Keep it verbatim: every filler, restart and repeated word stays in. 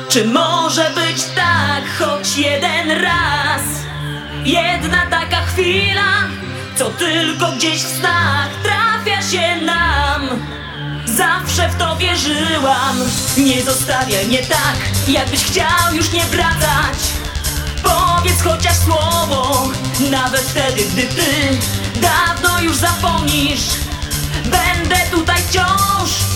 Czy może być tak choć jeden raz? Jedna taka chwila, co tylko gdzieś w snach trafia się nam. Zawsze w to wierzyłam. Nie zostawiaj mnie tak, jakbyś chciał już nie wracać. Powiedz chociaż słowo, nawet wtedy, gdy ty dawno już zapomnisz. Będę tutaj wciąż